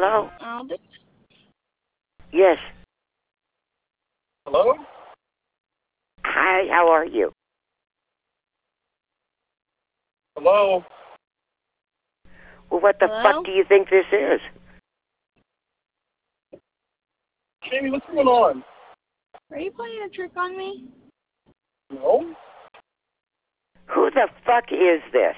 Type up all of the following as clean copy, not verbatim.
Hello? Albert? Yes. Hello? Hi, how are you? Hello? Well, what the Hello? fuck do you think this is? Jamie, what's going on? Are you playing a trick on me? No? Who the fuck is this?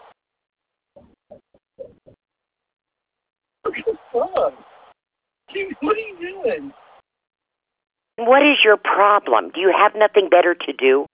What the fuck? Jamie, what are you doing? What is your problem? Do you have nothing better to do?